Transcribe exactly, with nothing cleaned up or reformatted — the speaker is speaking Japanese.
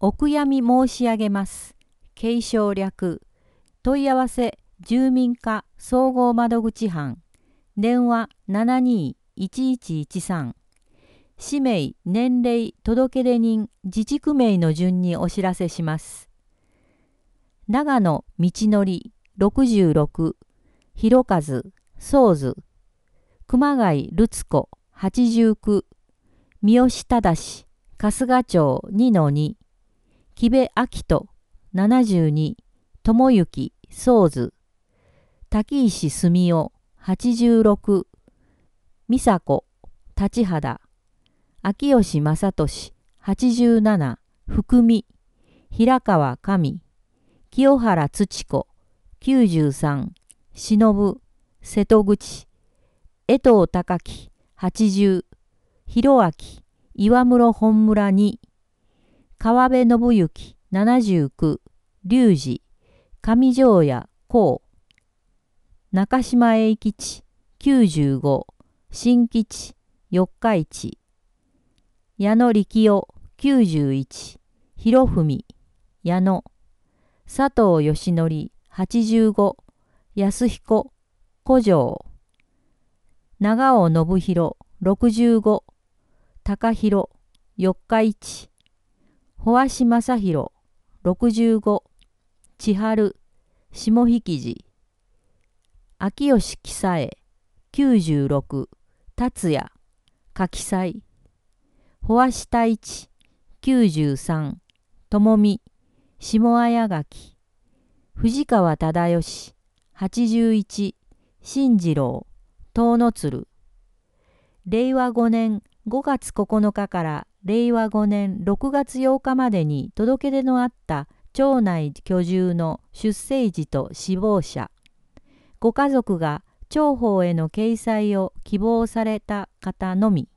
お悔やみ申し上げます。継承略。問い合わせ住民課総合窓口班。電話 ななにーいちいちいちさん。氏名、年齢、届出人、自治区名の順にお知らせします。長野道のりろくじゅうろく、広和、宗津、熊谷ルツ子はちじゅうきゅう、三好忠、春日町 にのに、木部明人ななじゅうに、友幸、宗津、滝石澄夫はちじゅうろく、美佐子、立原、秋吉正俊はちじゅうなな、福見、平川上、清原土子きゅうじゅうさん、忍、瀬戸口、江藤隆樹はちじゅう、弘明、岩室本村に、川辺信之ななじゅうきゅう、龍二、上条屋高、中島栄吉きゅうじゅうご、新吉、四日市、矢野力夫きゅうじゅういち、博文、矢野、佐藤義則はちじゅうご、安彦、古城、長尾信弘ろくじゅうご、高弘、四日市、保足正弘ろくじゅうご、千春、下引寺、秋吉喜佐恵きゅうじゅうろく、達也、柿祭、保足太一きゅうじゅうさん、友美、下綾垣、藤川忠義はちじゅういち、新次郎、遠野鶴。れいわごねんごがつここのかかられいわごねんろくがつようかまでに届け出のあった町内居住の出生時と死亡者、ご家族が町法への掲載を希望された方のみ、